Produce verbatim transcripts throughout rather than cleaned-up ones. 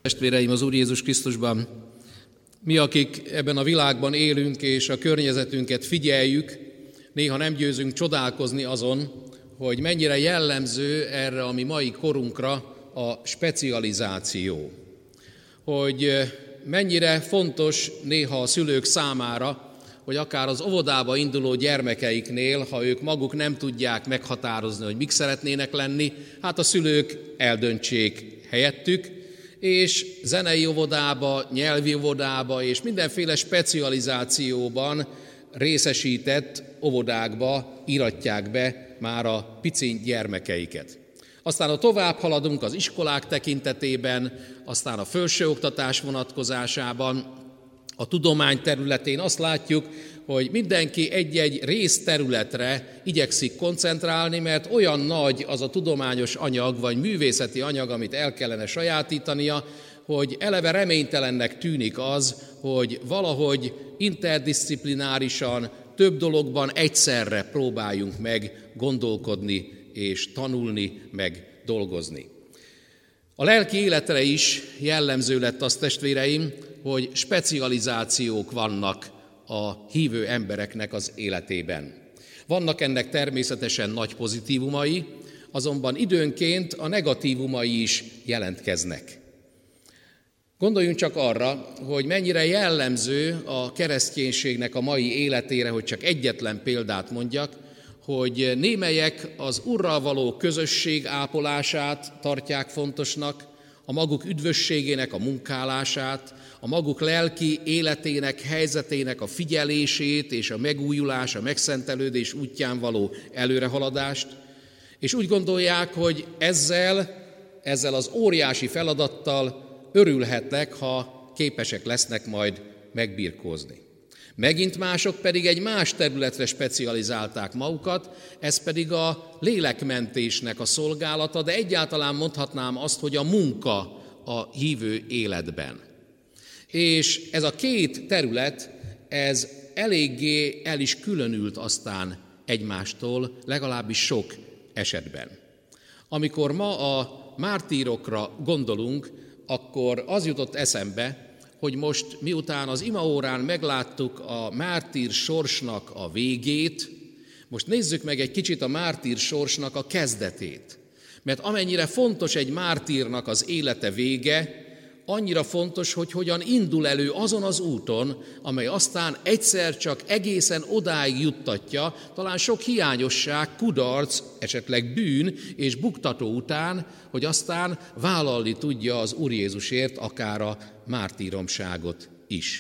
Testvéreim az Úr Jézus Krisztusban, mi, akik ebben a világban élünk és a környezetünket figyeljük, néha nem győzünk csodálkozni azon, hogy mennyire jellemző erre a mi mai korunkra a specializáció. Hogy mennyire fontos néha a szülők számára, hogy akár az óvodába induló gyermekeiknél, ha ők maguk nem tudják meghatározni, hogy mik szeretnének lenni, hát a szülők eldöntsék helyettük, és zenei óvodába, nyelvi óvodába és mindenféle specializációban részesített óvodákba íratják be már a piciny gyermekeiket. Aztán ha tovább haladunk az iskolák tekintetében, aztán a felsőoktatás vonatkozásában, a tudomány területén azt látjuk, hogy mindenki egy-egy részterületre igyekszik koncentrálni, mert olyan nagy az a tudományos anyag, vagy művészeti anyag, amit el kellene sajátítania, hogy eleve reménytelennek tűnik az, hogy valahogy interdisziplinárisan, több dologban egyszerre próbáljunk meg gondolkodni és tanulni, meg dolgozni. A lelki életre is jellemző lett az, testvéreim, hogy specializációk vannak a hívő embereknek az életében. Vannak ennek természetesen nagy pozitívumai, azonban időnként a negatívumai is jelentkeznek. Gondoljunk csak arra, hogy mennyire jellemző a kereszténységnek a mai életére, hogy csak egyetlen példát mondjak, hogy némelyek az Urral való közösség ápolását tartják fontosnak, a maguk üdvösségének a munkálását, a maguk lelki életének, helyzetének a figyelését és a megújulás, a megszentelődés útján való előrehaladást, és úgy gondolják, hogy ezzel, ezzel az óriási feladattal örülhetnek, ha képesek lesznek majd megbirkózni. Megint mások pedig egy más területre specializálták magukat, ez pedig a lélekmentésnek a szolgálata, de egyáltalán mondhatnám azt, hogy a munka a hívő életben. És ez a két terület, ez eléggé el is különült aztán egymástól, legalábbis sok esetben. Amikor ma a mártírokra gondolunk, akkor az jutott eszembe, hogy most miután az imaórán megláttuk a mártír sorsnak a végét, most nézzük meg egy kicsit a mártír sorsnak a kezdetét. Mert amennyire fontos egy mártírnak az élete vége, annyira fontos, hogy hogyan indul elő azon az úton, amely aztán egyszer csak egészen odáig juttatja, talán sok hiányosság, kudarc, esetleg bűn és buktató után, hogy aztán vállalni tudja az Úr Jézusért akár a mártíromságot is.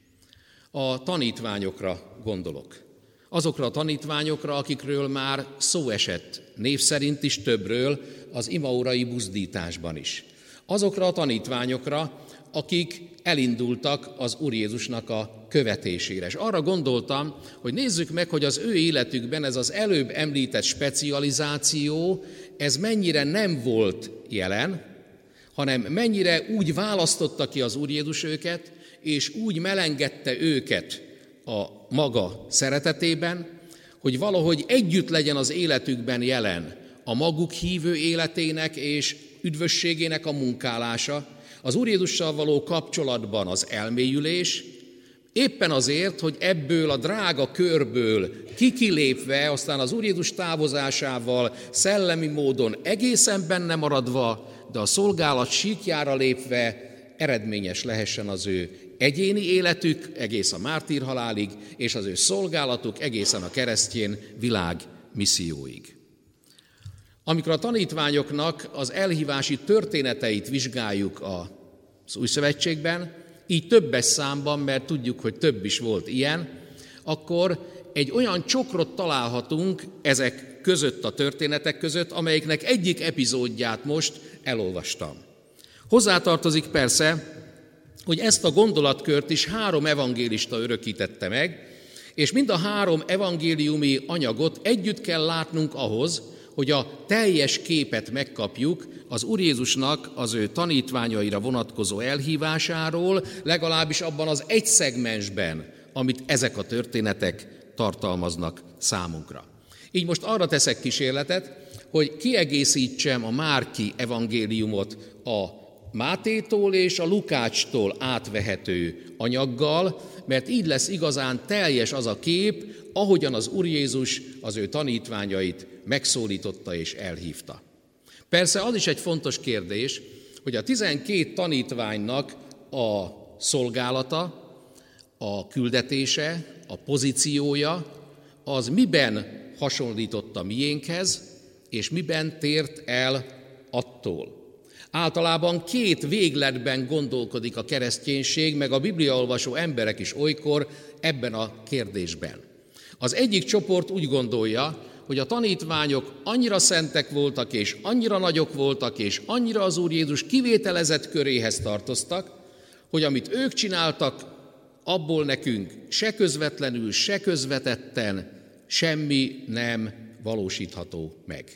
A tanítványokra gondolok. Azokra a tanítványokra, akikről már szó esett, név szerint is többről, az imaórai buzdításban is. Azokra a tanítványokra, akik elindultak az Úr Jézusnak a követésére. És arra gondoltam, hogy nézzük meg, hogy az ő életükben ez az előbb említett specializáció, ez mennyire nem volt jelen, hanem mennyire úgy választotta ki az Úr Jézus őket, és úgy melengedte őket a maga szeretetében, hogy valahogy együtt legyen az életükben jelen a maguk hívő életének és üdvösségének a munkálása, az Úr Jézussal való kapcsolatban az elmélyülés, éppen azért, hogy ebből a drága körből kikilépve, aztán az Úr Jézus távozásával szellemi módon egészen benne maradva, de a szolgálat síkjára lépve eredményes lehessen az ő egyéni életük egész a mártírhalálig, és az ő szolgálatuk egészen a keresztény világ misszióig. Amikor a tanítványoknak az elhívási történeteit vizsgáljuk az Új Szövetségben, így többes számban, mert tudjuk, hogy több is volt ilyen, akkor egy olyan csokrot találhatunk ezek között, a történetek között, amelyiknek egyik epizódját most elolvastam. Hozzátartozik persze, hogy ezt a gondolatkört is három evangélista örökítette meg, és mind a három evangéliumi anyagot együtt kell látnunk ahhoz, hogy a teljes képet megkapjuk az Úr Jézusnak az ő tanítványaira vonatkozó elhívásáról, legalábbis abban az egy szegmensben, amit ezek a történetek tartalmaznak számunkra. Így most arra teszek kísérletet, hogy kiegészítsem a Márki evangéliumot a Mátétól és a Lukácstól átvehető anyaggal, mert így lesz igazán teljes az a kép, ahogyan az Úr Jézus az ő tanítványait megszólította és elhívta. Persze az is egy fontos kérdés, hogy a tizenkét tanítványnak a szolgálata, a küldetése, a pozíciója, az miben hasonlította miénkhez, és miben tért el attól. Általában két végletben gondolkodik a kereszténység, meg a bibliaolvasó emberek is olykor ebben a kérdésben. Az egyik csoport úgy gondolja, hogy a tanítványok annyira szentek voltak, és annyira nagyok voltak, és annyira az Úr Jézus kivételezett köréhez tartoztak, hogy amit ők csináltak, abból nekünk se közvetlenül, se közvetetten semmi nem valósítható meg.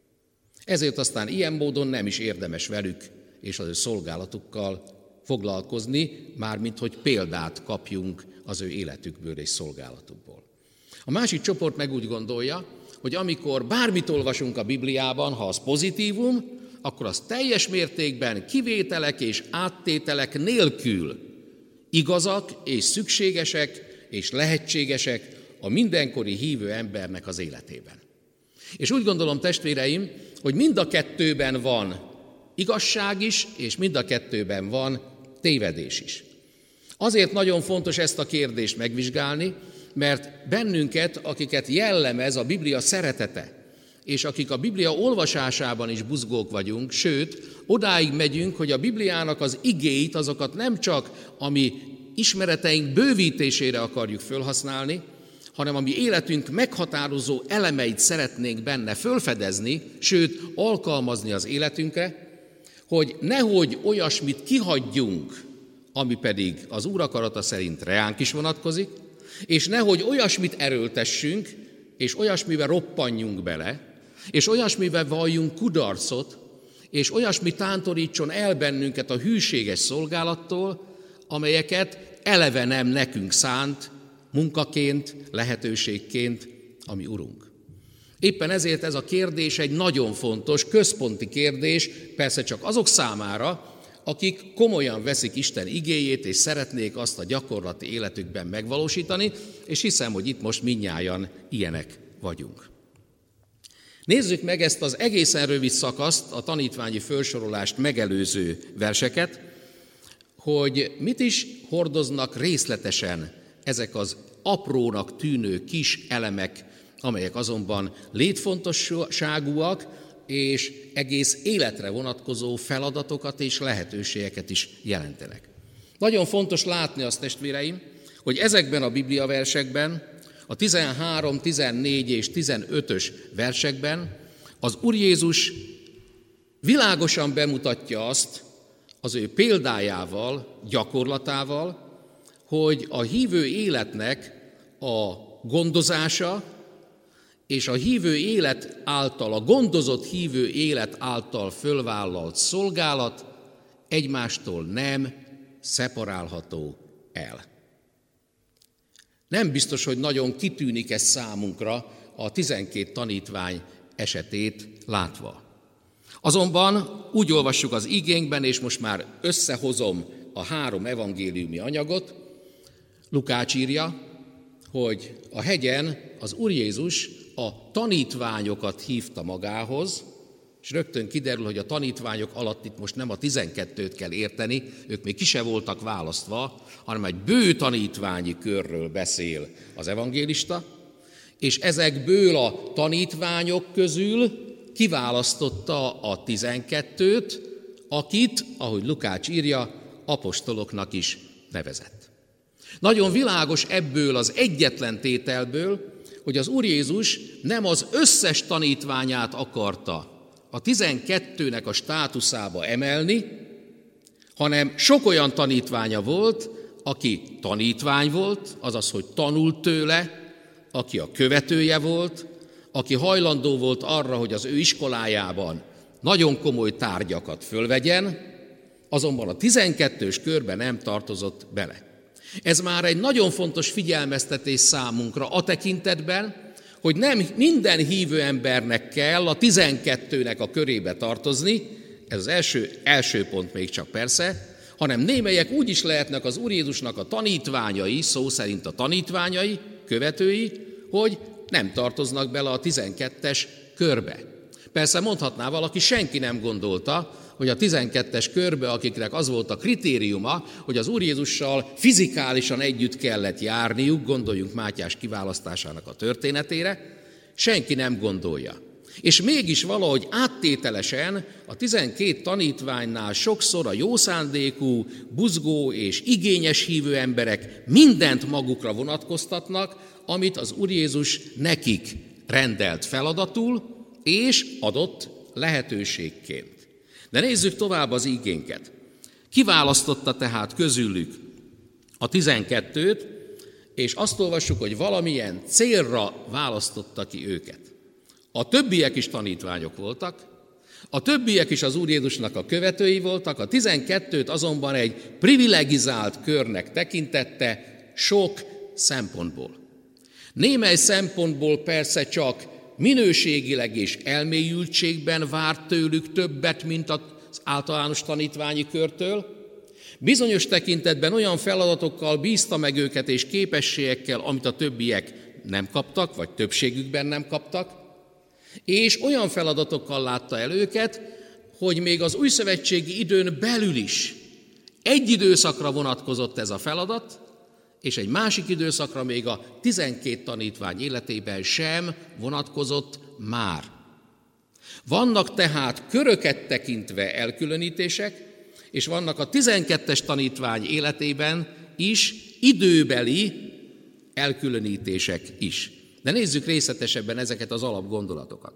Ezért aztán ilyen módon nem is érdemes velük és az ő szolgálatukkal foglalkozni, mármint hogy példát kapjunk az ő életükből és szolgálatukból. A másik csoport meg úgy gondolja, hogy amikor bármit olvasunk a Bibliában, ha az pozitívum, akkor az teljes mértékben kivételek és áttételek nélkül igazak és szükségesek és lehetségesek a mindenkori hívő embernek az életében. És úgy gondolom, testvéreim, hogy mind a kettőben van igazság is, és mind a kettőben van tévedés is. Azért nagyon fontos ezt a kérdést megvizsgálni, mert bennünket, akiket jellemez a Biblia szeretete, és akik a Biblia olvasásában is buzgók vagyunk, sőt, odáig megyünk, hogy a Bibliának az igéit, azokat nem csak a mi ismereteink bővítésére akarjuk felhasználni, hanem a mi életünk meghatározó elemeit szeretnénk benne felfedezni, sőt, alkalmazni az életünkre, hogy nehogy olyasmit kihagyjunk, ami pedig az Úr akarata szerint reánk is vonatkozik, és nehogy olyasmit erőltessünk, és olyasmivel roppanjunk bele, és olyasmivel valljunk kudarcot, és olyasmi tántorítson el bennünket a hűséges szolgálattól, amelyeket eleve nem nekünk szánt, munkaként, lehetőségként a mi Urunk. Éppen ezért ez a kérdés egy nagyon fontos, központi kérdés, persze csak azok számára, akik komolyan veszik Isten igéjét, és szeretnék azt a gyakorlati életükben megvalósítani, és hiszem, hogy itt most mindnyájan ilyenek vagyunk. Nézzük meg ezt az egészen rövid szakaszt, a tanítványi felsorolást megelőző verseket, hogy mit is hordoznak részletesen ezek az aprónak tűnő kis elemek, amelyek azonban létfontosságúak, és egész életre vonatkozó feladatokat és lehetőségeket is jelentenek. Nagyon fontos látni azt, testvéreim, hogy ezekben a Biblia versekben, a tizenhárom, tizennégy és tizenötös versekben az Úr Jézus világosan bemutatja azt az ő példájával, gyakorlatával, hogy a hívő életnek a gondozása és a hívő élet által, a gondozott hívő élet által fölvállalt szolgálat egymástól nem szeparálható el. Nem biztos, hogy nagyon kitűnik ez számunkra a tizenkét tanítvány esetét látva. Azonban úgy olvassuk az igénkben, és most már összehozom a három evangéliumi anyagot, Lukács írja, hogy a hegyen az Úr Jézus a tanítványokat hívta magához, és rögtön kiderül, hogy a tanítványok alatt itt most nem a tizenkettőt kell érteni, ők még ki se voltak választva, hanem egy bő tanítványi körről beszél az evangélista, és ezekből a tanítványok közül kiválasztotta a tizenkettőt, akit, ahogy Lukács írja, apostoloknak is nevezett. Nagyon világos ebből az egyetlen tételből, hogy az Úr Jézus nem az összes tanítványát akarta a tizenkettőnek a státuszába emelni, hanem sok olyan tanítványa volt, aki tanítvány volt, azaz, hogy tanult tőle, aki a követője volt, aki hajlandó volt arra, hogy az ő iskolájában nagyon komoly tárgyakat fölvegyen, azonban a tizenkettős körbe nem tartozott bele. Ez már egy nagyon fontos figyelmeztetés számunkra a tekintetben, hogy nem minden hívő embernek kell a tizenkettőnek a körébe tartozni, ez az első, első pont még csak persze, hanem némelyek úgy is lehetnek az Úr Jézusnak a tanítványai, szó szerint a tanítványai, követői, hogy nem tartoznak bele a tizenkettes körbe. Persze mondhatná valaki, senki nem gondolta, hogy a tizenkettes körbe, akiknek az volt a kritériuma, hogy az Úr Jézussal fizikálisan együtt kellett járniuk, gondoljunk Mátyás kiválasztásának a történetére, senki nem gondolja. És mégis valahogy áttételesen a tizenkét tanítványnál sokszor a jószándékú, buzgó és igényes hívő emberek mindent magukra vonatkoztatnak, amit az Úr Jézus nekik rendelt feladatul és adott lehetőségként. De nézzük tovább az ígénket. Kiválasztotta tehát közülük a tizenkettőt, és azt olvassuk, hogy valamilyen célra választotta ki őket. A többiek is tanítványok voltak, a többiek is az Úr Jézusnak a követői voltak, a tizenkettőt azonban egy privilegizált körnek tekintette sok szempontból. Némely szempontból persze csak minőségileg és elmélyültségben várt tőlük többet, mint az általános tanítványi körtől. Bizonyos tekintetben olyan feladatokkal bízta meg őket és képességekkel, amit a többiek nem kaptak, vagy többségükben nem kaptak, és olyan feladatokkal látta el őket, hogy még az újszövetségi időn belül is egy időszakra vonatkozott ez a feladat, és egy másik időszakra még a tizenkét tanítvány életében sem vonatkozott már. Vannak tehát köröket tekintve elkülönítések, és vannak a tizenkettes tanítvány életében is időbeli elkülönítések is. De nézzük részletesebben ezeket az alapgondolatokat.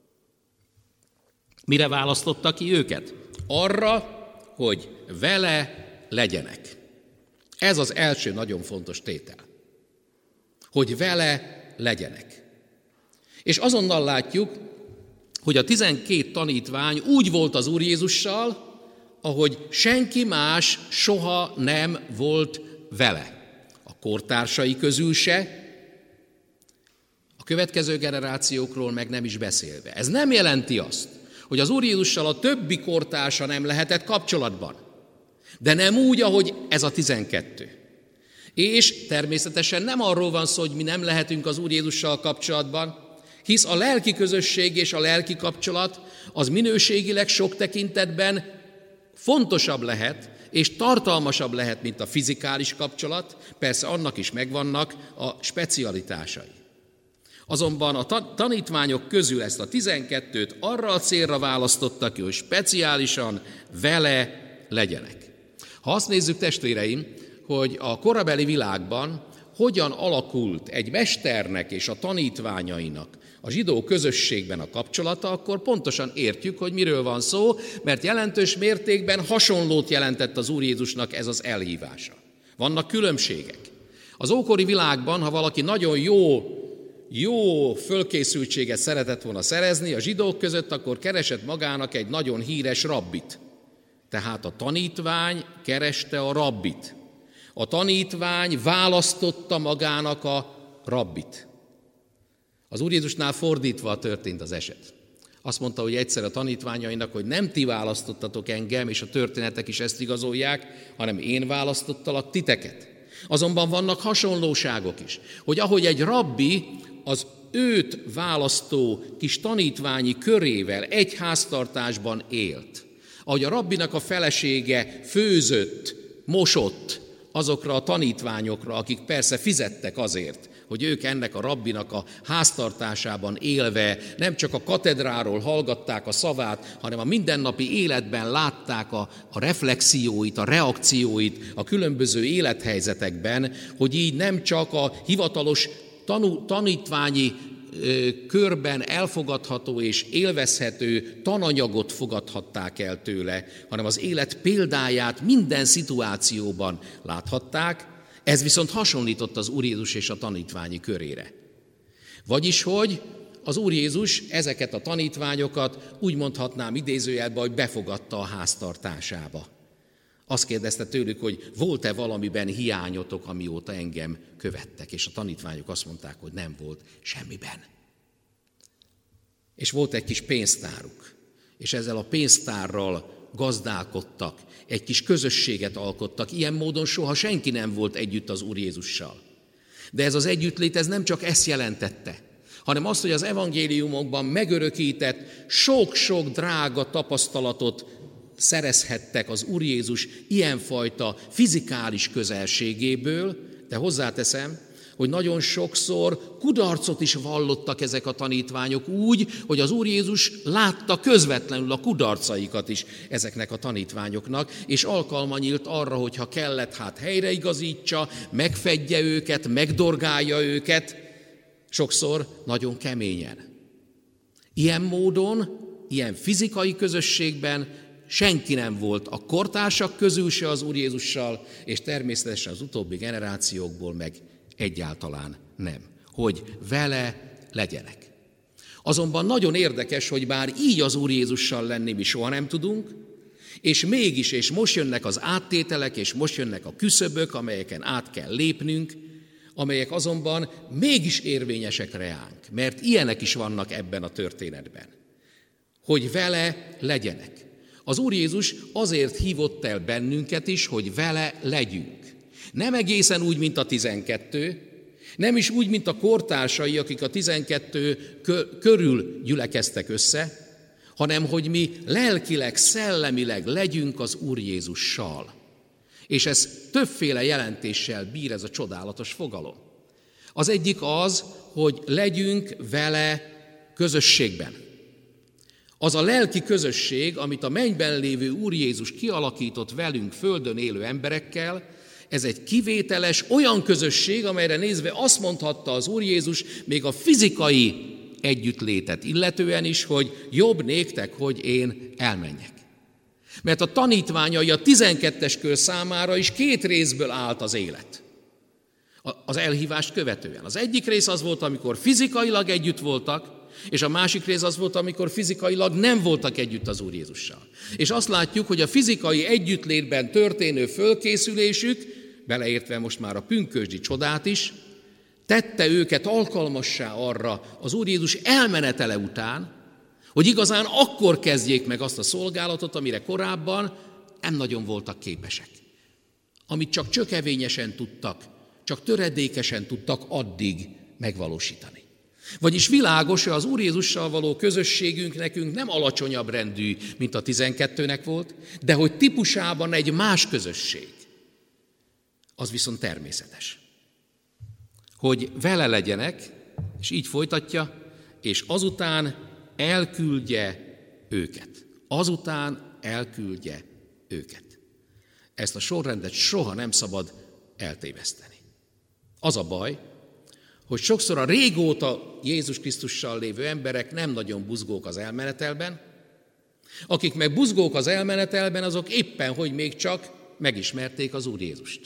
Mire választotta ki őket? Arra, hogy vele legyenek. Ez az első nagyon fontos tétel. Hogy vele legyenek. És azonnal látjuk, hogy a tizenkét tanítvány úgy volt az Úr Jézussal, ahogy senki más soha nem volt vele. A kortársai közül se, a következő generációkról meg nem is beszélve. Ez nem jelenti azt, hogy az Úr Jézussal a többi kortársa nem lehetett kapcsolatban. De nem úgy, ahogy ez a tizenkettő. És természetesen nem arról van szó, hogy mi nem lehetünk az Úr Jézussal kapcsolatban, hisz a lelki közösség és a lelki kapcsolat az minőségileg sok tekintetben fontosabb lehet, és tartalmasabb lehet, mint a fizikális kapcsolat, persze annak is megvannak a specialitásai. Azonban a tanítványok közül ezt a tizenkettőt arra a célra választotta ki, hogy speciálisan vele legyenek. Ha azt nézzük, testvéreim, hogy a korabeli világban hogyan alakult egy mesternek és a tanítványainak a zsidó közösségben a kapcsolata, akkor pontosan értjük, hogy miről van szó, mert jelentős mértékben hasonlót jelentett az Úr Jézusnak ez az elhívása. Vannak különbségek. Az ókori világban, ha valaki nagyon jó, jó fölkészültséget szeretett volna szerezni a zsidók között, akkor keresett magának egy nagyon híres rabbit. Tehát a tanítvány kereste a rabbit. A tanítvány választotta magának a rabbit. Az Úr Jézusnál fordítva történt az eset. Azt mondta, hogy egyszer a tanítványainak, hogy nem ti választottatok engem, és a történetek is ezt igazolják, hanem én választottalak titeket. Azonban vannak hasonlóságok is, hogy ahogy egy rabbi az őt választó kis tanítványi körével egy háztartásban élt, ahogy a rabbinak a felesége főzött, mosott azokra a tanítványokra, akik persze fizettek azért, hogy ők ennek a rabbinak a háztartásában élve nem csak a katedráról hallgatták a szavát, hanem a mindennapi életben látták a, a reflexióit, a reakcióit a különböző élethelyzetekben, hogy így nem csak a hivatalos tanú, tanítványi ö, körben elfogadható és élvezhető tananyagot fogadhatták el tőle, hanem az élet példáját minden szituációban láthatták. Ez viszont hasonlított az Úr Jézus és a tanítványi körére. Vagyis, hogy az Úr Jézus ezeket a tanítványokat úgy mondhatnám idézőjelben, hogy befogadta a háztartásába. Azt kérdezte tőlük, hogy volt-e valamiben hiányotok, amióta engem követtek, és a tanítványok azt mondták, hogy nem volt semmiben. És volt egy kis pénztáruk, és ezzel a pénztárral gazdálkodtak, egy kis közösséget alkottak. Ilyen módon soha senki nem volt együtt az Úr Jézussal. De ez az együttlét, ez nem csak ezt jelentette, hanem azt, hogy az evangéliumokban megörökített sok-sok drága tapasztalatot szerezhettek az Úr Jézus ilyenfajta fizikális közelségéből, de hozzáteszem, hogy nagyon sokszor kudarcot is vallottak ezek a tanítványok úgy, hogy az Úr Jézus látta közvetlenül a kudarcaikat is ezeknek a tanítványoknak, és alkalma nyílt arra, hogy ha kellett, hát helyreigazítsa, megfedje őket, megdorgálja őket, sokszor nagyon keményen. Ilyen módon, ilyen fizikai közösségben senki nem volt a kortársak közül se az Úr Jézussal, és természetesen az utóbbi generációkból meg egyáltalán nem, hogy vele legyenek. Azonban nagyon érdekes, hogy bár így az Úr Jézussal lenni mi soha nem tudunk, és mégis, és most jönnek az áttételek, és most jönnek a küszöbök, amelyeken át kell lépnünk, amelyek azonban mégis érvényesek reánk, mert ilyenek is vannak ebben a történetben, hogy vele legyenek. Az Úr Jézus azért hívott el bennünket is, hogy vele legyünk. Nem egészen úgy, mint a tizenkettő, nem is úgy, mint a kortársai, akik a tizenkettő körül gyülekeztek össze, hanem hogy mi lelkileg, szellemileg legyünk az Úr Jézussal. És ez többféle jelentéssel bír ez a csodálatos fogalom. Az egyik az, hogy legyünk vele közösségben. Az a lelki közösség, amit a mennyben lévő Úr Jézus kialakított velünk, földön élő emberekkel, ez egy kivételes, olyan közösség, amelyre nézve azt mondhatta az Úr Jézus még a fizikai együttlétet illetően is, hogy jobb néktek, hogy én elmenjek. Mert a tanítványai a tizenkettes kör számára is két részből állt az élet. Az elhívást követően. Az egyik rész az volt, amikor fizikailag együtt voltak, és a másik rész az volt, amikor fizikailag nem voltak együtt az Úr Jézussal. És azt látjuk, hogy a fizikai együttlétben történő fölkészülésük, beleértve most már a pünkösdi csodát is, tette őket alkalmassá arra az Úr Jézus elmenetele után, hogy igazán akkor kezdjék meg azt a szolgálatot, amire korábban nem nagyon voltak képesek. Amit csak csökevényesen tudtak, csak töredékesen tudtak addig megvalósítani. Vagyis világos, hogy az Úr Jézussal való közösségünk nekünk nem alacsonyabb rendű, mint a tizenkettőnek volt, de hogy típusában egy más közösség. Az viszont természetes. Hogy vele legyenek, és így folytatja, és azután elküldje őket. Azután elküldje őket. Ezt a sorrendet soha nem szabad eltéveszteni. Az a baj, hogy sokszor a régóta Jézus Krisztussal lévő emberek nem nagyon buzgók az elmenetelben, akik meg buzgók az elmenetelben, azok éppen, hogy még csak megismerték az Úr Jézust.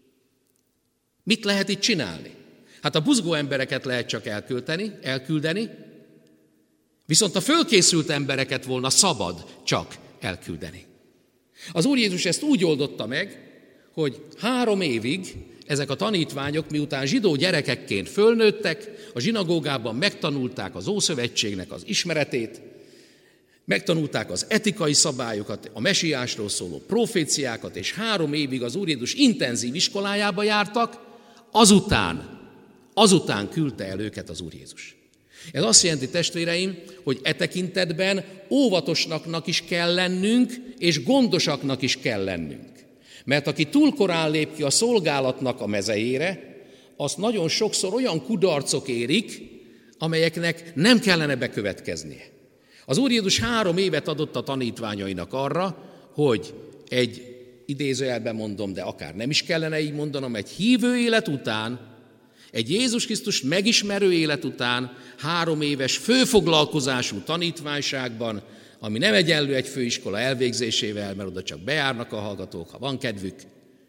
Mit lehet itt csinálni? Hát a buzgó embereket lehet csak elküldeni, elküldeni, viszont a fölkészült embereket volna szabad csak elküldeni. Az Úr Jézus ezt úgy oldotta meg, hogy három évig ezek a tanítványok, miután zsidó gyerekekként fölnőttek, a zsinagógában megtanulták az Ószövetségnek az ismeretét, megtanulták az etikai szabályokat, a mesiásról szóló proféciákat, és három évig az Úr Jézus intenzív iskolájába jártak, azután, azután küldte el őket az Úr Jézus. Ez azt jelenti, testvéreim, hogy e tekintetben óvatosnak is kell lennünk, és gondosaknak is kell lennünk. Mert aki túl korán lép ki a szolgálatnak a mezejére, azt nagyon sokszor olyan kudarcok érik, amelyeknek nem kellene bekövetkeznie. Az Úr Jézus három évet adott a tanítványainak arra, hogy egy, idézőjelben mondom, de akár nem is kellene így mondanom, egy hívő élet után, egy Jézus Krisztus megismerő élet után, három éves főfoglalkozású tanítványságban, ami nem egyenlő egy főiskola elvégzésével, mert oda csak bejárnak a hallgatók, ha van kedvük,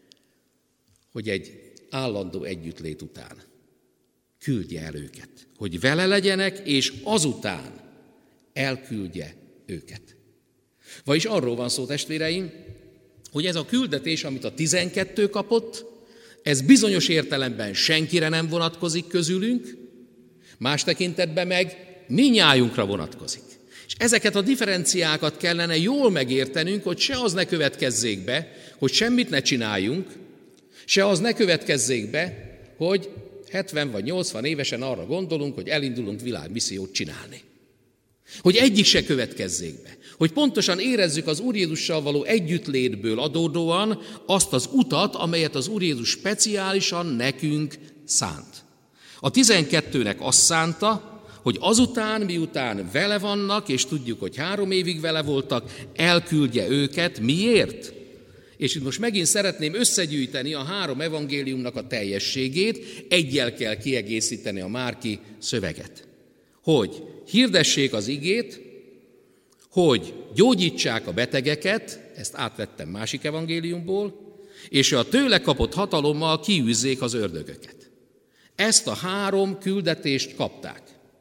hogy egy állandó együttlét után küldje el őket, hogy vele legyenek, és azután elküldje őket. Vagyis arról van szó, testvéreim, hogy ez a küldetés, amit a tizenkettő kapott, ez bizonyos értelemben senkire nem vonatkozik közülünk, más tekintetben meg minnyájunkra vonatkozik. És ezeket a differenciákat kellene jól megértenünk, hogy se az ne következzék be, hogy semmit ne csináljunk, se az ne következzék be, hogy hetven vagy nyolcvan évesen arra gondolunk, hogy elindulunk világmissziót csinálni. Hogy egyik se következzék be. Hogy pontosan érezzük az Úr Jézussal való együttlétből adódóan azt az utat, amelyet az Úr Jézus speciálisan nekünk szánt. A tizenkettőnek azt szánta, hogy azután, miután vele vannak, és tudjuk, hogy három évig vele voltak, elküldje őket. Miért? És itt most megint szeretném összegyűjteni a három evangéliumnak a teljességét, egyel kell kiegészíteni a Márki szöveget. Hogy hirdessék az igét, hogy gyógyítsák a betegeket, ezt átvettem másik evangéliumból, és a tőle kapott hatalommal kiűzzék az ördögöket. Ezt a három küldetést kapták.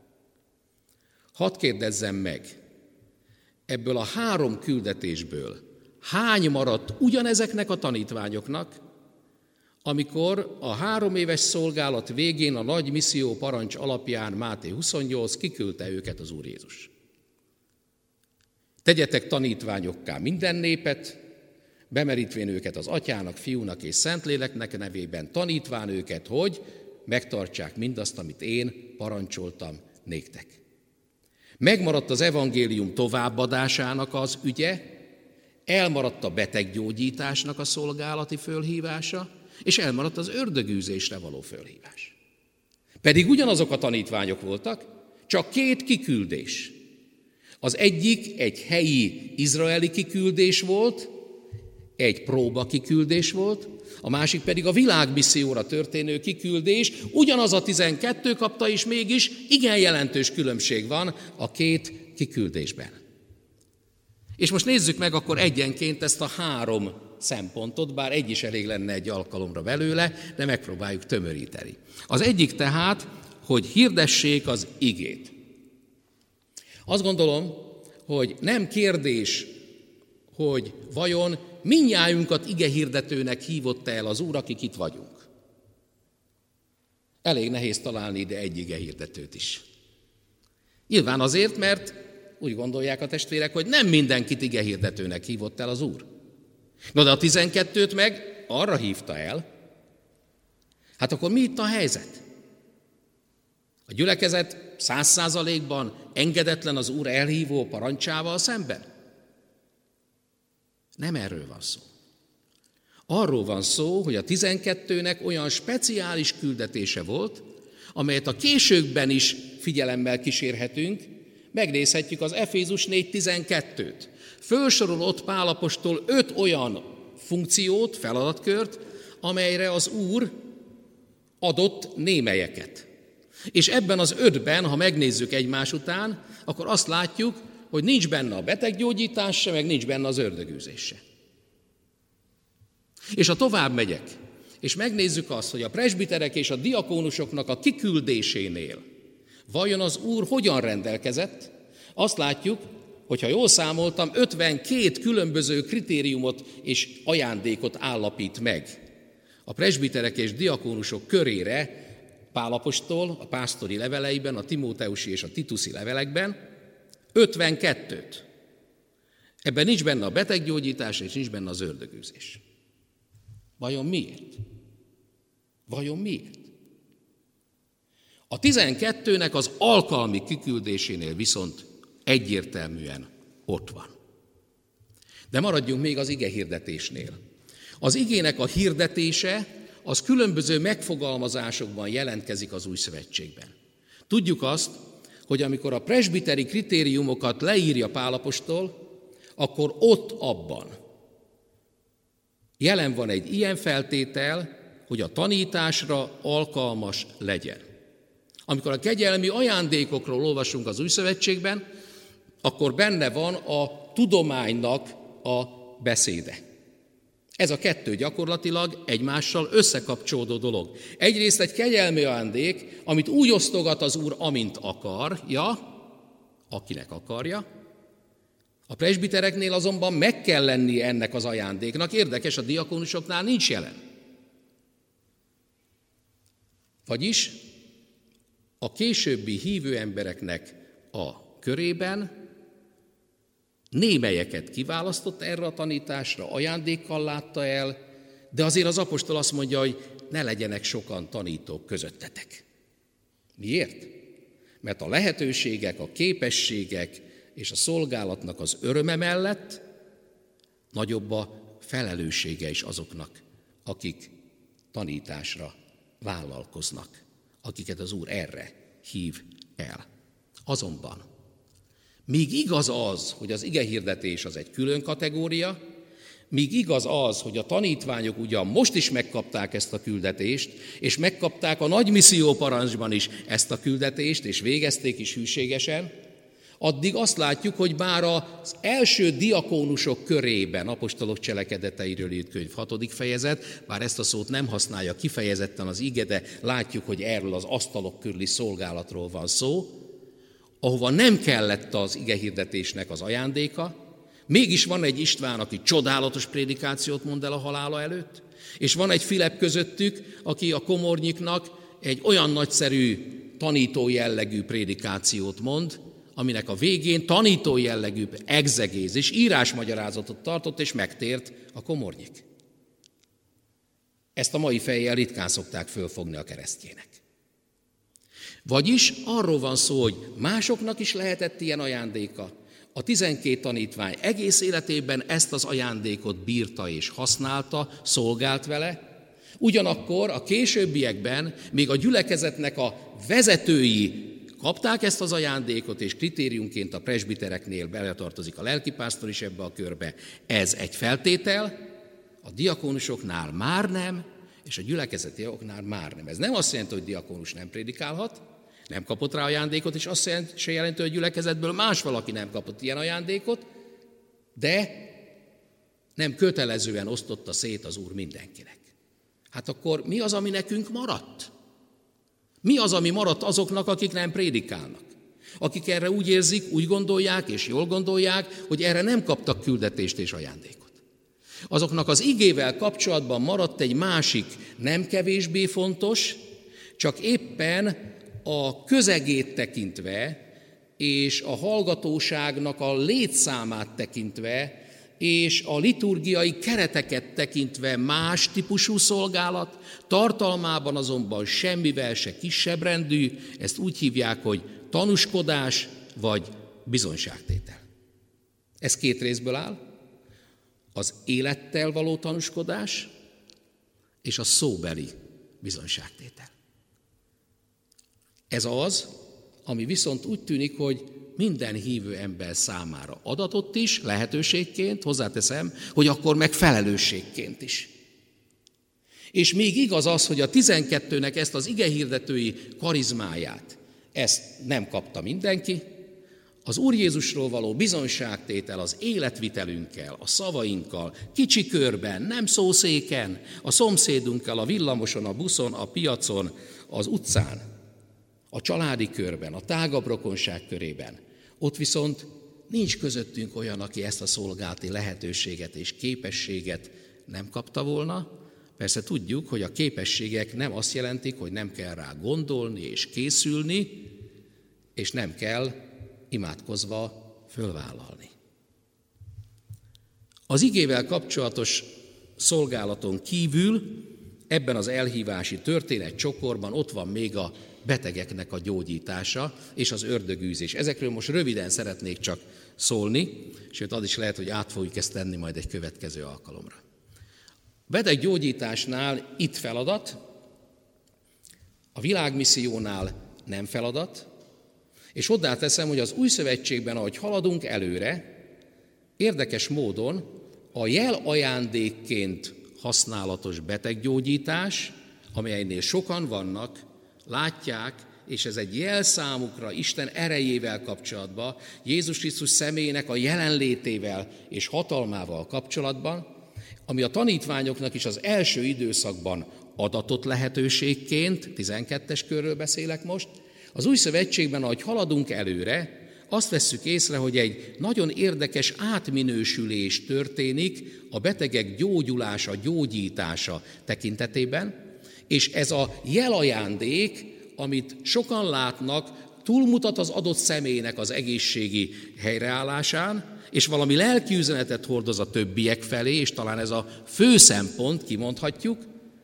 Hadd kérdezzem meg, ebből a három küldetésből hány maradt ugyanezeknek a tanítványoknak, amikor a három éves szolgálat végén a nagy misszió parancs alapján Máté huszonnyolc kiküldte őket az Úr Jézus? Tegyetek tanítványokká minden népet, bemerítvén őket az Atyának, Fiúnak és Szentléleknek nevében, tanítván őket, hogy megtartsák mindazt, amit én parancsoltam néktek. Megmaradt az evangélium továbbadásának az ügye, elmaradt a beteggyógyításnak a szolgálati fölhívása, és elmaradt az ördögűzésre való fölhívás. Pedig ugyanazok a tanítványok voltak, csak két kiküldés. Az egyik egy helyi izraeli kiküldés volt, egy próba kiküldés volt, a másik pedig a világmisszióra történő kiküldés, ugyanaz a tizenkettő kapta, és mégis igen jelentős különbség van a két kiküldésben. És most nézzük meg akkor egyenként ezt a három szempontot, bár egy is elég lenne egy alkalomra belőle, de megpróbáljuk tömöríteni. Az egyik tehát, hogy hirdessék az igét. Azt gondolom, hogy nem kérdés, hogy vajon mindnyájunkat igehirdetőnek hívott el az Úr, akik itt vagyunk. Elég nehéz találni ide egy igehirdetőt is. Nyilván azért, mert úgy gondolják a testvérek, hogy nem mindenkit igehirdetőnek hívott el az Úr. No, de a tizenkettőt meg arra hívta el. Hát akkor mi itt a helyzet? A gyülekezet száz százalékban engedetlen az Úr elhívó parancsával szemben? Nem erről van szó. Arról van szó, hogy a tizenkettőnek olyan speciális küldetése volt, amelyet a későbben is figyelemmel kísérhetünk, megnézhetjük az Efézus négy tizenkettőt. Fölsorol ott Pál apostol öt olyan funkciót, feladatkört, amelyre az Úr adott némelyeket. És ebben az ötben, ha megnézzük egymás után, akkor azt látjuk, hogy nincs benne a beteggyógyítás se, meg nincs benne az ördögűzés se. És ha tovább megyek, és megnézzük azt, hogy a presbiterek és a diakónusoknak a kiküldésénél vajon az Úr hogyan rendelkezett, azt látjuk, hogy ha jól számoltam, ötvenkét különböző kritériumot és ajándékot állapít meg a presbiterek és diakónusok körére Pál apostol a pásztori leveleiben, a timóteusi és a tituszi levelekben, ötvenkettőt. Ebben nincs benne a beteggyógyítás, és nincs benne az ördögűzés. Vajon miért? Vajon miért? A tizenkettőnek az alkalmi kiküldésénél viszont egyértelműen ott van. De maradjunk még az igehirdetésnél. Az igének a hirdetése az különböző megfogalmazásokban jelentkezik az Új Szövetségben. Tudjuk azt, hogy amikor a presbiteri kritériumokat leírja Pál apostol, akkor ott abban jelen van egy ilyen feltétel, hogy a tanításra alkalmas legyen. Amikor a kegyelmi ajándékokról olvasunk az Új Szövetségben, akkor benne van a tudománynak a beszéde. Ez a kettő gyakorlatilag egymással összekapcsolódó dolog. Egyrészt egy kegyelmi ajándék, amit úgy osztogat az Úr, amint akarja, akinek akarja. A presbitereknél azonban meg kell lennie ennek az ajándéknak. Érdekes, a diakónusoknál nincs jelen. Vagyis a későbbi hívő embereknek a körében Némelyeket kiválasztott erre a tanításra, ajándékkal látta el, de azért az apostol azt mondja, hogy ne legyenek sokan tanítók közöttetek. Miért? Mert a lehetőségek, a képességek és a szolgálatnak az öröme mellett nagyobb a felelőssége is azoknak, akik tanításra vállalkoznak, akiket az Úr erre hív el. Azonban, míg igaz az, hogy az igehirdetés az egy külön kategória, míg igaz az, hogy a tanítványok ugyan most is megkapták ezt a küldetést, és megkapták a nagy misszióparancsban is ezt a küldetést, és végezték is hűségesen, addig azt látjuk, hogy bár az első diakónusok körében, apostolok cselekedeteiről írt könyv hatodik fejezet, bár ezt a szót nem használja kifejezetten az ige, de látjuk, hogy erről az asztalok körüli szolgálatról van szó, ahova nem kellett az igehirdetésnek az ajándéka, mégis van egy István, aki csodálatos prédikációt mond el a halála előtt, és van egy Filip közöttük, aki a komornyiknak egy olyan nagyszerű tanító jellegű prédikációt mond, aminek a végén tanító jellegű egzegézis, írásmagyarázatot tartott, és megtért a komornyik. Ezt a mai fejjel ritkán szokták fölfogni a keresztjének. Vagyis arról van szó, hogy másoknak is lehetett ilyen ajándéka. A tizenkét tanítvány egész életében ezt az ajándékot bírta és használta, szolgált vele. Ugyanakkor a későbbiekben még a gyülekezetnek a vezetői kapták ezt az ajándékot, és kritériumként a presbitereknél beletartozik a lelkipásztor is ebbe a körbe. Ez egy feltétel, a diakónusoknál már nem, és a gyülekezeti oknál már nem. Ez nem azt jelenti, hogy diakónus nem prédikálhat, nem kapott rá ajándékot, és azt se jelenti, hogy a gyülekezetből más valaki nem kapott ilyen ajándékot, de nem kötelezően osztotta szét az Úr mindenkinek. Hát akkor mi az, ami nekünk maradt? Mi az, ami maradt azoknak, akik nem prédikálnak? Akik erre úgy érzik, úgy gondolják, és jól gondolják, hogy erre nem kaptak küldetést és ajándékot. Azoknak az igével kapcsolatban maradt egy másik, nem kevésbé fontos, csak éppen a közegét tekintve, és a hallgatóságnak a létszámát tekintve, és a liturgiai kereteket tekintve más típusú szolgálat, tartalmában azonban semmivel se kisebbrendű, ezt úgy hívják, hogy tanúskodás vagy bizonyságtétel. Ez két részből áll, az élettel való tanúskodás és a szóbeli bizonyságtétel. Ez az, ami viszont úgy tűnik, hogy minden hívő ember számára adatott is, lehetőségként, hozzáteszem, hogy akkor meg felelősségként is. És még igaz az, hogy a tizenkettőnek ezt az igehirdetői karizmáját, ezt nem kapta mindenki, az Úr Jézusról való bizonyságtétel az életvitelünkkel, a szavainkkal, kicsi körben, nem szószéken, a szomszédunkkal, a villamoson, a buszon, a piacon, az utcán, a családi körben, a tágabb rokonság körében. Ott viszont nincs közöttünk olyan, aki ezt a szolgálati lehetőséget és képességet nem kapta volna. Persze tudjuk, hogy a képességek nem azt jelentik, hogy nem kell rá gondolni és készülni, és nem kell imádkozva fölvállalni. Az igével kapcsolatos szolgálaton kívül ebben az elhívási történet csokorban ott van még a betegeknek a gyógyítása és az ördögűzés. Ezekről most röviden szeretnék csak szólni, sőt, az is lehet, hogy át fogjuk ezt tenni majd egy következő alkalomra. A beteggyógyításnál itt feladat, a világmissziónál nem feladat, és hozzáteszem, hogy az új szövetségben, ahogy haladunk előre, érdekes módon a jelajándékként használatos beteggyógyítás, amelynél sokan vannak, látják, és ez egy jel számukra Isten erejével kapcsolatban, Jézus Krisztus személyének a jelenlétével és hatalmával kapcsolatban, ami a tanítványoknak is az első időszakban adatott lehetőségként, tizenkettes körről beszélek most, az új szövetségben, ahogy haladunk előre, azt vesszük észre, hogy egy nagyon érdekes átminősülés történik a betegek gyógyulása, gyógyítása tekintetében, és ez a jelajándék, amit sokan látnak, túlmutat az adott személynek az egészségi helyreállásán, és valami lelki üzenetet hordoz a többiek felé, és talán ez a fő szempont, kimondhatjuk,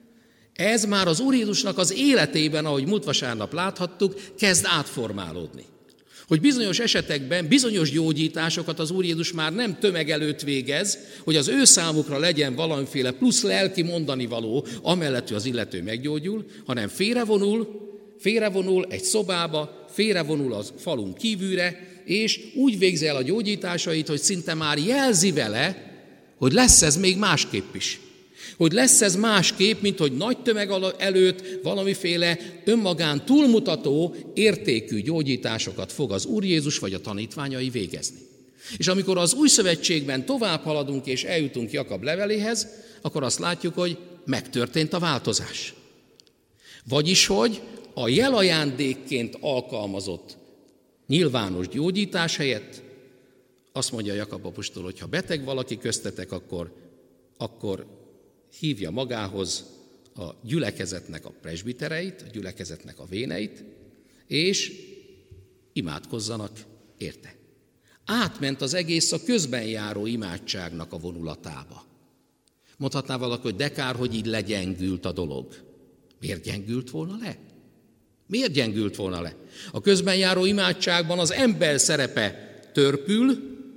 ez már az Úr Jézusnak az életében, ahogy múlt vasárnap láthattuk, kezd átformálódni. Hogy bizonyos esetekben bizonyos gyógyításokat az Úr Jézus már nem tömeg előtt végez, hogy az ő számukra legyen valamiféle plusz lelki mondanivaló, amellett, hogy az illető meggyógyul, hanem félrevonul, félrevonul egy szobába, félrevonul a falun kívülre, és úgy végzi el a gyógyításait, hogy szinte már jelzi vele, hogy lesz ez még másképp is. Hogy lesz ez másképp, mint hogy nagy tömeg előtt valamiféle önmagán túlmutató értékű gyógyításokat fog az Úr Jézus vagy a tanítványai végezni. És amikor az Új Szövetségben tovább haladunk és eljutunk Jakab leveléhez, akkor azt látjuk, hogy megtörtént a változás. Vagyis, hogy a jelajándékként alkalmazott nyilvános gyógyítás helyett azt mondja Jakab apostol, hogy ha beteg valaki köztetek, akkor, akkor hívja magához a gyülekezetnek a presbitereit, a gyülekezetnek a véneit, és imádkozzanak érte. Átment az egész a közben járó imádságnak a vonulatába. Mondhatná valaki, hogy de kár, hogy így legyengült a dolog. Miért gyengült volna le? Miért gyengült volna le? A közben járó imádságban az ember szerepe törpül,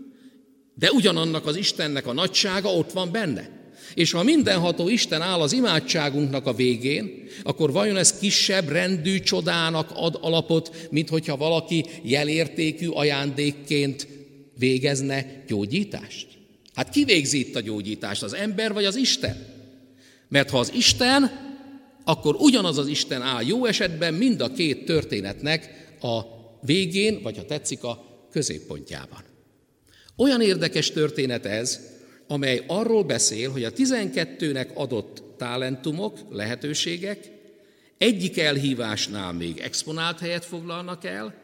de ugyanannak az Istennek a nagysága ott van benne. És ha mindenható Isten áll az imádságunknak a végén, akkor vajon ez kisebb rendű csodának ad alapot, mint hogyha valaki jelértékű ajándékként végezne gyógyítást? Hát ki végzi itt a gyógyítást, az ember vagy az Isten? Mert ha az Isten, akkor ugyanaz az Isten áll jó esetben mind a két történetnek a végén, vagy ha tetszik, a középpontjában. Olyan érdekes történet ez, amely arról beszél, hogy a tizenkettőnek adott talentumok, lehetőségek egyik elhívásnál még exponált helyet foglalnak el,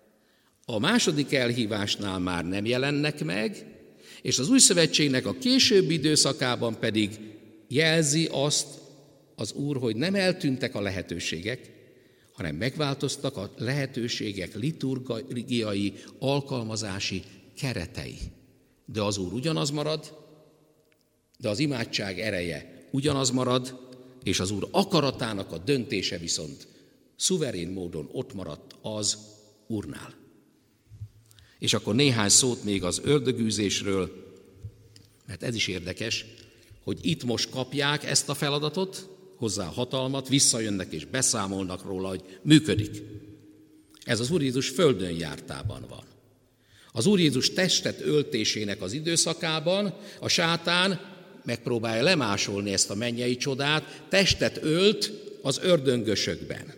a második elhívásnál már nem jelennek meg, és az Új Szövetségnek a későbbi időszakában pedig jelzi azt az Úr, hogy nem eltűntek a lehetőségek, hanem megváltoztak a lehetőségek liturgiai, alkalmazási keretei. De az Úr ugyanaz marad, de az imádság ereje ugyanaz marad, és az Úr akaratának a döntése viszont szuverén módon ott maradt az Úrnál. És akkor néhány szót még az ördögűzésről, mert ez is érdekes, hogy itt most kapják ezt a feladatot, hozzá hatalmat, visszajönnek és beszámolnak róla, hogy működik. Ez az Úr Jézus földön jártában van. Az Úr Jézus testet öltésének az időszakában a sátán megpróbálja lemásolni ezt a mennyei csodát, testet ölt az ördöngösökben.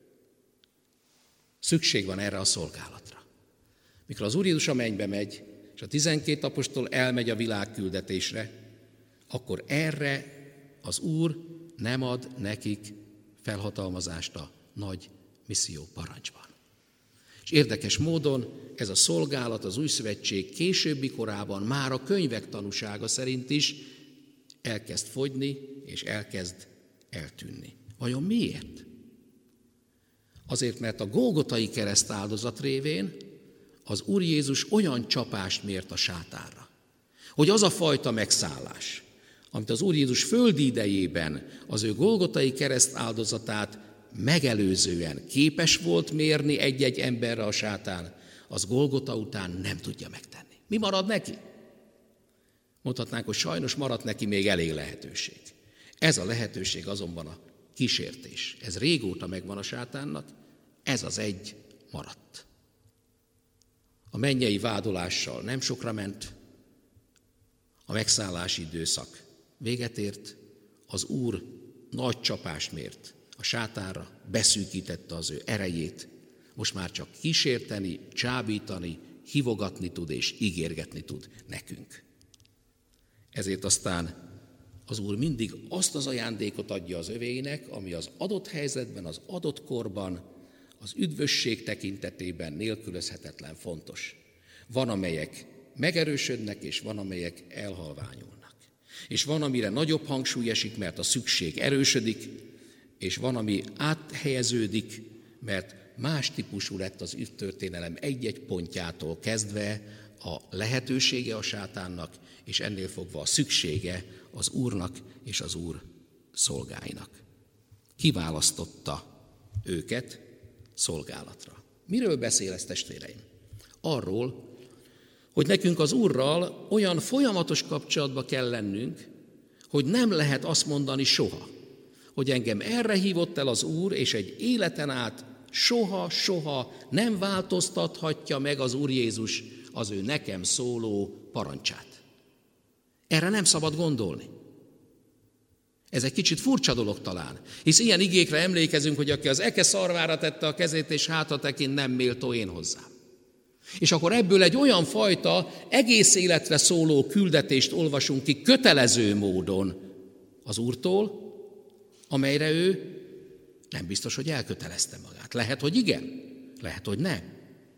Szükség van erre a szolgálatra. Mikor az Úr Jézus a mennybe megy, és a tizenkét apostol elmegy a világküldetésre, akkor erre az Úr nem ad nekik felhatalmazást a nagy misszió parancsban. És érdekes módon ez a szolgálat az Új Szövetség későbbi korában már a könyvek tanúsága szerint is elkezd fogyni és elkezd eltűnni. Vajon miért? Azért, mert a Golgotai kereszt áldozat révén az Úr Jézus olyan csapást mért a sátánra, hogy az a fajta megszállás, amit az Úr Jézus földi idejében az ő Golgotai kereszt áldozatát megelőzően képes volt mérni egy-egy emberre a sátán, az Golgota után nem tudja megtenni. Mi marad neki? Mondhatnánk, hogy sajnos maradt neki még elég lehetőség. Ez a lehetőség azonban a kísértés. Ez régóta megvan a sátánnak, ez az egy maradt. A mennyei vádolással nem sokra ment, a megszállási időszak véget ért, az Úr nagy csapást mért a sátánra, beszűkítette az ő erejét, most már csak kísérteni, csábítani, hívogatni tud és ígérgetni tud nekünk. Ezért aztán az Úr mindig azt az ajándékot adja az övéinek, ami az adott helyzetben, az adott korban, az üdvösség tekintetében nélkülözhetetlen fontos. Van, amelyek megerősödnek, és van, amelyek elhalványulnak. És van, amire nagyobb hangsúly esik, mert a szükség erősödik, és van, ami áthelyeződik, mert más típusú lett az történelem egy-egy pontjától kezdve a lehetősége a sátánnak, és ennél fogva a szüksége az Úrnak és az Úr szolgáinak. Kiválasztotta őket szolgálatra. Miről beszél ez, testvéreim? Arról, hogy nekünk az Úrral olyan folyamatos kapcsolatba kell lennünk, hogy nem lehet azt mondani soha, hogy engem erre hívott el az Úr, és egy életen át soha, soha nem változtathatja meg az Úr Jézus az ő nekem szóló parancsát. Erre nem szabad gondolni. Ez egy kicsit furcsa dolog talán, hisz ilyen igékre emlékezünk, hogy aki az eke szarvára tette a kezét, és hátra tekint, nem méltó én hozzám. És akkor ebből egy olyan fajta egész életre szóló küldetést olvasunk ki kötelező módon az Úrtól, amelyre ő nem biztos, hogy elkötelezte magát. Lehet, hogy igen, lehet, hogy nem.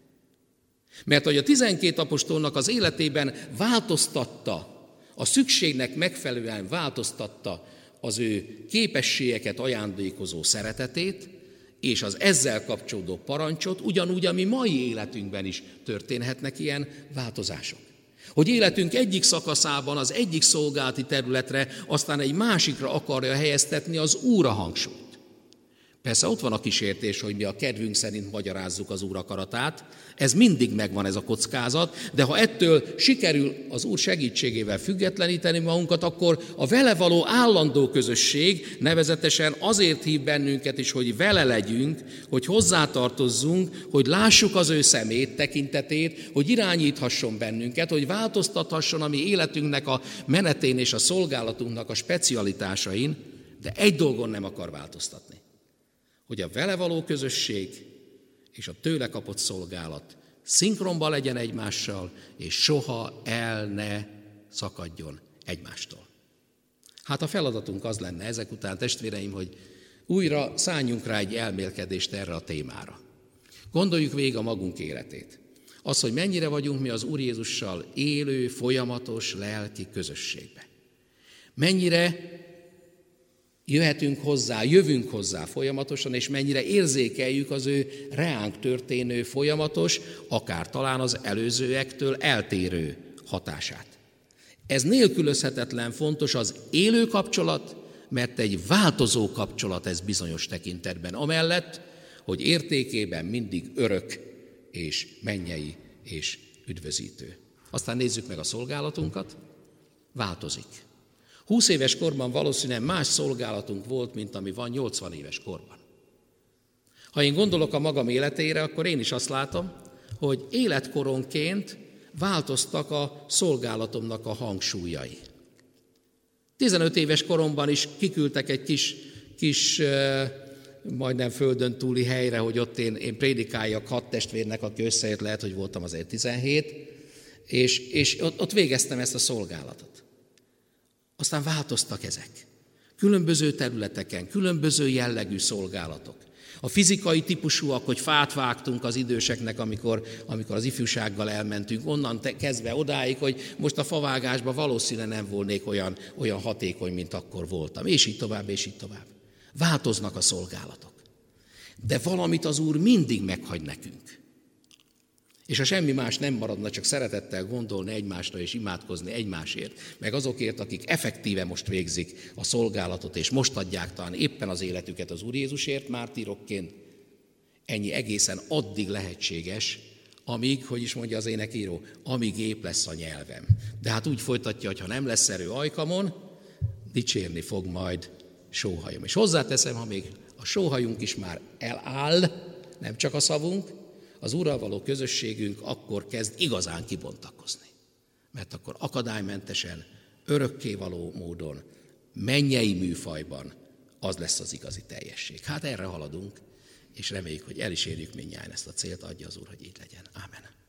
Mert hogy a tizenkét apostolnak az életében változtatta, a szükségnek megfelelően változtatta az ő képességeket ajándékozó szeretetét, és az ezzel kapcsolódó parancsot, ugyanúgy, ami mai életünkben is történhetnek ilyen változások. Hogy életünk egyik szakaszában az egyik szolgálati területre, aztán egy másikra akarja helyeztetni az Úr a hangsúlyt. Persze ott van a kísértés, hogy mi a kedvünk szerint magyarázzuk az Úr akaratát, ez mindig megvan ez a kockázat, de ha ettől sikerül az Úr segítségével függetleníteni magunkat, akkor a vele való állandó közösség nevezetesen azért hív bennünket is, hogy vele legyünk, hogy hozzátartozzunk, hogy lássuk az ő szemét, tekintetét, hogy irányíthasson bennünket, hogy változtathasson a mi életünknek a menetén és a szolgálatunknak a specialitásain, de egy dolgon nem akar változtatni. Hogy a vele való közösség és a tőle kapott szolgálat szinkronban legyen egymással, és soha el ne szakadjon egymástól. Hát a feladatunk az lenne ezek után, testvéreim, hogy újra szálljunk rá egy elmélkedést erre a témára. Gondoljuk végig a magunk életét. Az, hogy mennyire vagyunk mi az Úr Jézussal élő, folyamatos lelki közösségbe. Mennyire jöhetünk hozzá, jövünk hozzá folyamatosan, és mennyire érzékeljük az ő reánk történő folyamatos, akár talán az előzőektől eltérő hatását. Ez nélkülözhetetlen fontos az élő kapcsolat, mert egy változó kapcsolat ez bizonyos tekintetben. Amellett, hogy értékében mindig örök és mennyei és üdvözítő. Aztán nézzük meg a szolgálatunkat. Változik. húsz éves korban valószínűleg más szolgálatunk volt, mint ami van nyolcvan éves korban. Ha én gondolok a magam életére, akkor én is azt látom, hogy életkoronként változtak a szolgálatomnak a hangsúlyai. tizenöt éves koromban is kiküldtek egy kis, kis majdnem földön túli helyre, hogy ott én, én prédikáljak hat testvérnek, aki összejött, lehet, hogy voltam azért tizenhét, és, és ott, ott végeztem ezt a szolgálatot. Aztán változtak ezek. Különböző területeken, különböző jellegű szolgálatok. A fizikai típusúak, hogy fát vágtunk az időseknek, amikor, amikor az ifjúsággal elmentünk, onnan te, kezdve odáig, hogy most a favágásban valószínűleg nem volnék olyan, olyan hatékony, mint akkor voltam. És így tovább, és így tovább. Változnak a szolgálatok. De valamit az Úr mindig meghagy nekünk. És ha semmi más nem maradna, csak szeretettel gondolni egymásra és imádkozni egymásért, meg azokért, akik effektíve most végzik a szolgálatot, és most adják talán éppen az életüket az Úr Jézusért mártírokként, ennyi egészen addig lehetséges, amíg, hogy is mondja az énekíró, amíg ép lesz a nyelvem. De hát úgy folytatja, hogy ha nem lesz erő ajkamon, dicsérni fog majd sóhajom. És hozzáteszem, ha még a sóhajunk is már eláll, nem csak a szavunk, az Úrral való közösségünk akkor kezd igazán kibontakozni. Mert akkor akadálymentesen, örökkévaló módon, mennyei műfajban az lesz az igazi teljesség. Hát erre haladunk, és reméljük, hogy el is érjük mindnyájan ezt a célt, adja az Úr, hogy így legyen. Ámen.